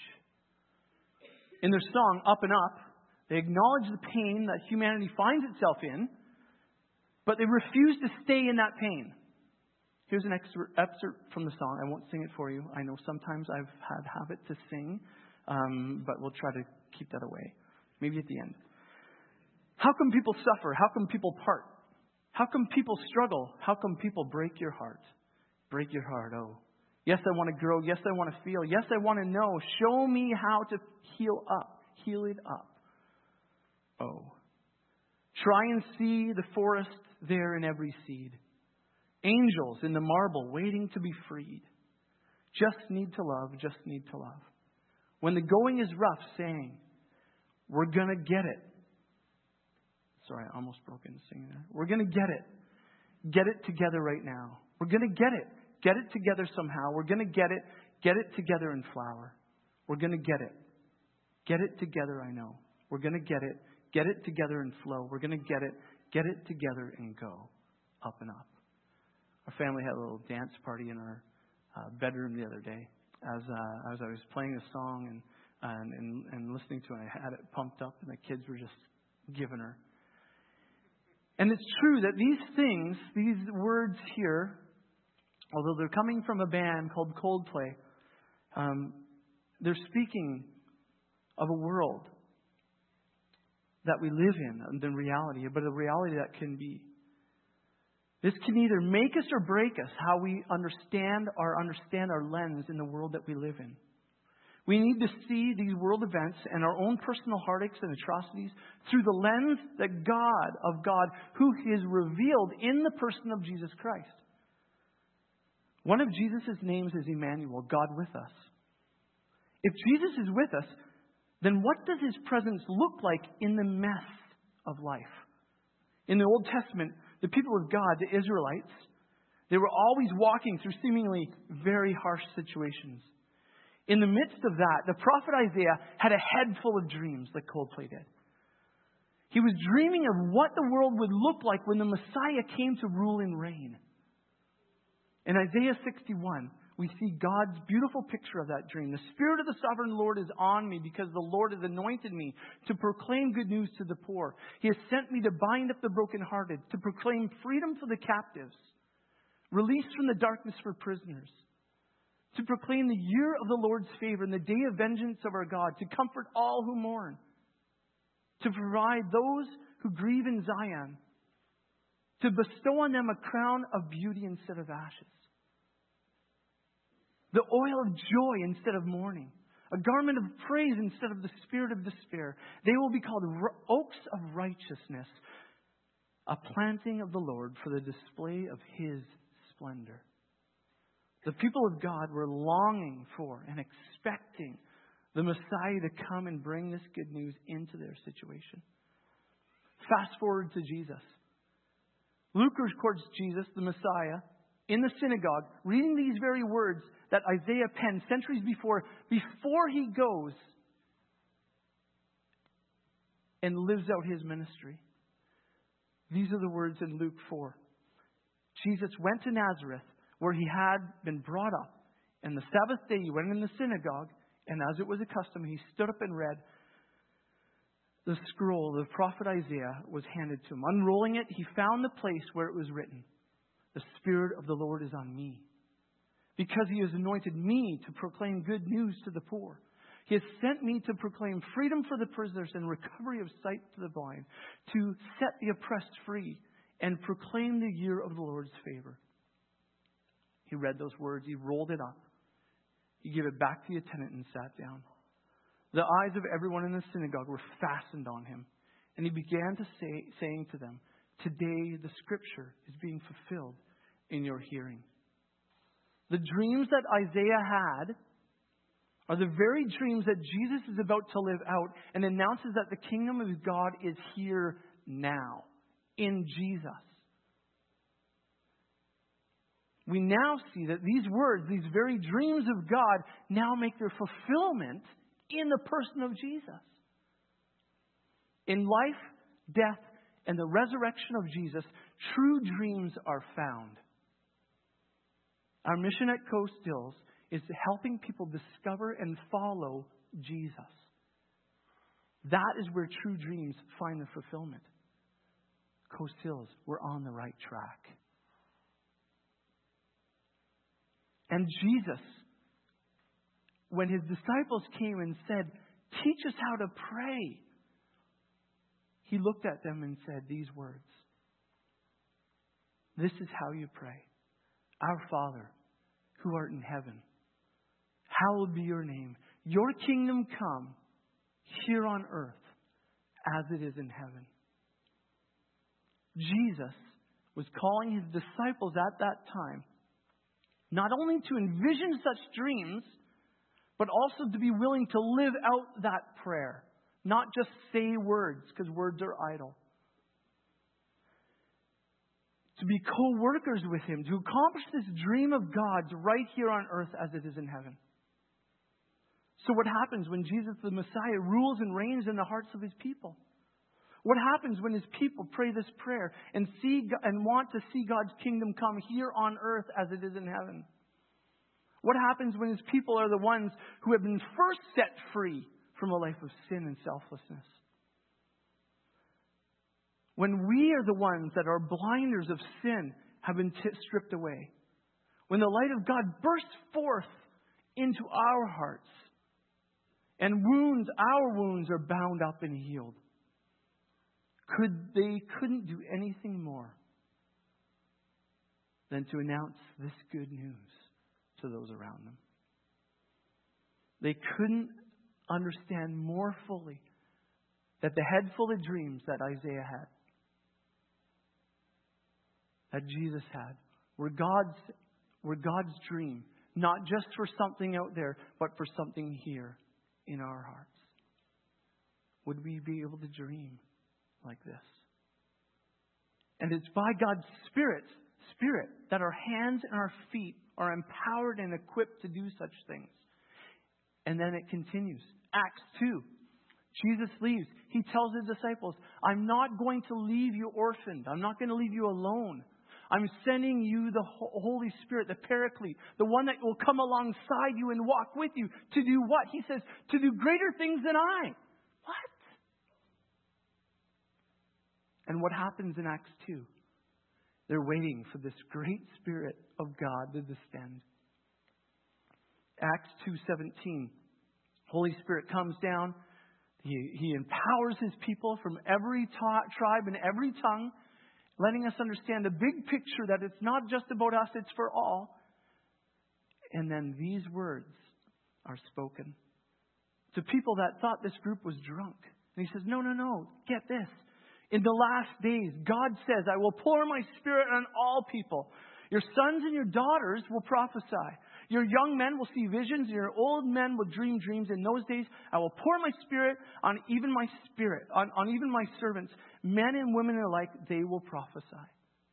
In their song, Up and Up, they acknowledge the pain that humanity finds itself in, but they refuse to stay in that pain. Here's an excerpt from the song. I won't sing it for you. I know sometimes I've had habit to sing, but we'll try to keep that away. Maybe at the end. How come people suffer? How come people part? How come people struggle? How come people break your heart? Break your heart, oh. Yes, I want to grow. Yes, I want to feel. Yes, I want to know. Show me how to heal up. Heal it up. Oh. Try and see the forest there in every seed. Angels in the marble waiting to be freed. Just need to love. Just need to love. When the going is rough, saying, we're going to get it. Sorry, I almost broke into singing there. We're going to get it. Get it together right now. We're going to get it. Get it together somehow. We're going to get it. Get it together in flower. We're going to get it. Get it together, I know. We're going to get it. Get it together in flow. We're going to get it. Get it together and go. Up and up. Our family had a little dance party in our bedroom the other day. As I was playing a song and listening to it, I had it pumped up, and the kids were just giving her. And it's true that these things, these words here, although they're coming from a band called Coldplay, they're speaking of a world that we live in, and the reality, but a reality that can be. This can either make us or break us, how we understand our lens in the world that we live in. We need to see these world events and our own personal heartaches and atrocities through the lens that God, who is revealed in the person of Jesus Christ. One of Jesus' names is Emmanuel, God with us. If Jesus is with us, then what does His presence look like in the mess of life? In the Old Testament, the people of God, the Israelites, they were always walking through seemingly very harsh situations. In the midst of that, the prophet Isaiah had a head full of dreams like Coldplay did. He was dreaming of what the world would look like when the Messiah came to rule and reign. In Isaiah 61, we see God's beautiful picture of that dream. The Spirit of the Sovereign Lord is on me because the Lord has anointed me to proclaim good news to the poor. He has sent me to bind up the brokenhearted, to proclaim freedom for the captives, release from the darkness for prisoners, to proclaim the year of the Lord's favor and the day of vengeance of our God, to comfort all who mourn, to provide those who grieve in Zion, to bestow on them a crown of beauty instead of ashes, the oil of joy instead of mourning, a garment of praise instead of the spirit of despair. They will be called oaks of righteousness, a planting of the Lord for the display of His splendor. The people of God were longing for and expecting the Messiah to come and bring this good news into their situation. Fast forward to Jesus. Luke records Jesus, the Messiah, in the synagogue, reading these very words that Isaiah penned centuries before he goes and lives out His ministry. These are the words in Luke 4. Jesus went to Nazareth, where He had been brought up. And the Sabbath day He went in the synagogue, and as it was a custom, He stood up and read. The scroll the prophet Isaiah was handed to Him. Unrolling it, He found the place where it was written, "The Spirit of the Lord is on me, because He has anointed me to proclaim good news to the poor. He has sent me to proclaim freedom for the prisoners and recovery of sight to the blind, to set the oppressed free, and proclaim the year of the Lord's favor." He read those words. He rolled it up. He gave it back to the attendant and sat down. The eyes of everyone in the synagogue were fastened on Him. And He began to saying to them, "Today the Scripture is being fulfilled in your hearing." The dreams that Isaiah had are the very dreams that Jesus is about to live out, and announces that the kingdom of God is here now, in Jesus. We now see that these words, these very dreams of God, now make their fulfillment in the person of Jesus. In life, death, and the resurrection of Jesus, true dreams are found. Our mission at Coast Hills is helping people discover and follow Jesus. That is where true dreams find their fulfillment. Coast Hills, we're on the right track. And Jesus, when His disciples came and said, "Teach us how to pray," He looked at them and said these words. "This is how you pray. Our Father, who art in heaven, hallowed be your name. Your kingdom come here on earth as it is in heaven." Jesus was calling His disciples at that time not only to envision such dreams, but also to be willing to live out that prayer. Not just say words, because words are idle. To be co-workers with Him, to accomplish this dream of God's right here on earth as it is in heaven. So what happens when Jesus the Messiah rules and reigns in the hearts of His people? What happens when His people pray this prayer and want to see God's kingdom come here on earth as it is in heaven? What happens when His people are the ones who have been first set free from a life of sin and selflessness? When we are the ones that our blinders of sin have been stripped away. When the light of God bursts forth into our hearts and our wounds are bound up and healed. They couldn't do anything more than to announce this good news to those around them. They couldn't understand more fully that the head full of dreams that Isaiah had, that Jesus had, were God's dream, not just for something out there, but for something here in our hearts. Would we be able to dream like this? And it's by God's Spirit that our hands and our feet are empowered and equipped to do such things. And then it continues. Acts 2. Jesus leaves. He tells His disciples, "I'm not going to leave you orphaned. I'm not going to leave you alone. I'm sending you the Holy Spirit, the Paraclete, the one that will come alongside you and walk with you to do what? He says, to do greater things than I. What? And what happens in Acts 2? They're waiting for this great Spirit of God to descend. Acts 2:17. Holy Spirit comes down. He empowers His people from every tribe and every tongue, letting us understand the big picture that it's not just about us, it's for all. And then these words are spoken to people that thought this group was drunk. And He says, no, get this. In the last days, God says, I will pour my Spirit on all people. Your sons and your daughters will prophesy. Your young men will see visions, and your old men will dream dreams. In those days, I will pour my Spirit on even my servants. Men and women alike, they will prophesy.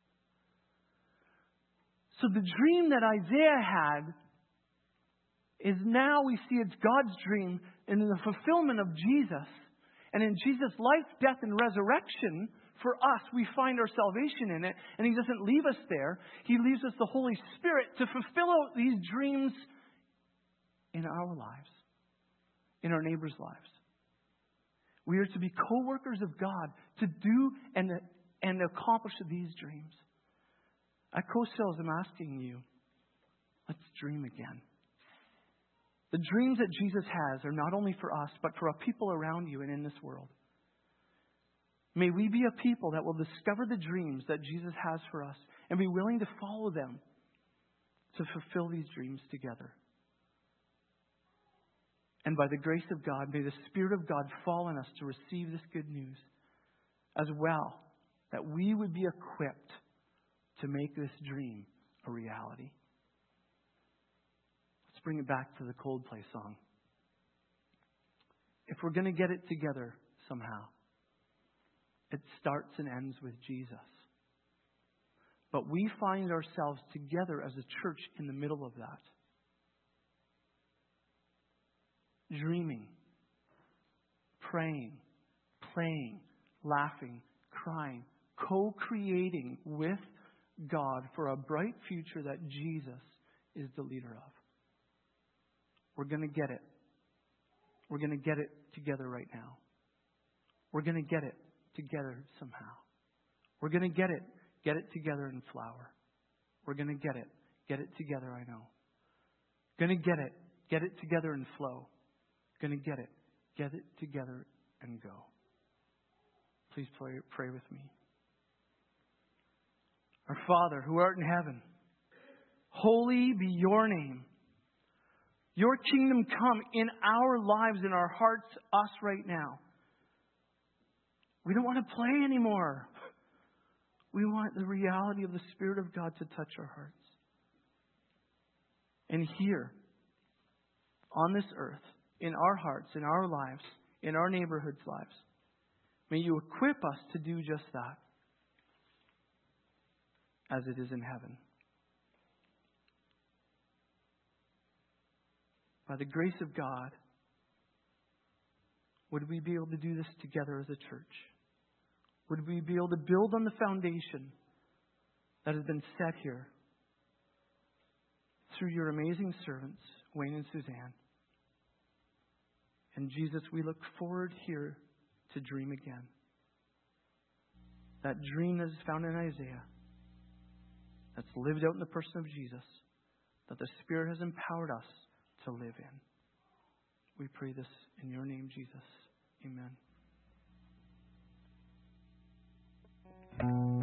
So the dream that Isaiah had is now we see it's God's dream, and in the fulfillment of Jesus. And in Jesus' life, death, and resurrection, for us, we find our salvation in it. And He doesn't leave us there. He leaves us the Holy Spirit to fulfill out these dreams in our lives, in our neighbors' lives. We are to be co-workers of God to do and accomplish these dreams. At Coast Hills, I'm asking you, let's dream again. The dreams that Jesus has are not only for us, but for our people around you and in this world. May we be a people that will discover the dreams that Jesus has for us and be willing to follow them to fulfill these dreams together. And by the grace of God, may the Spirit of God fall on us to receive this good news as well, that we would be equipped to make this dream a reality. Let's bring it back to the Coldplay song. If we're going to get it together somehow, it starts and ends with Jesus. But we find ourselves together as a church in the middle of that. Dreaming, praying, playing, laughing, crying, co-creating with God for a bright future that Jesus is the leader of. We're going to get it. We're going to get it together right now. We're going to get it together somehow. We're going to get it together in Flower. We're going to get it together, I know. Going to get it together in Flow. Going to get it together and go. Please pray with me. Our Father, who art in heaven, holy be your name. Your kingdom come in our lives, in our hearts, us right now. We don't want to play anymore. We want the reality of the Spirit of God to touch our hearts. And here, on this earth, in our hearts, in our lives, in our neighborhoods' lives, may you equip us to do just that, as it is in heaven. By the grace of God, would we be able to do this together as a church? Would we be able to build on the foundation that has been set here through your amazing servants, Wayne and Suzanne? And Jesus, we look forward here to dream again. That dream that is found in Isaiah, that's lived out in the person of Jesus, that the Spirit has empowered us to live in. We pray this in your name, Jesus. Amen.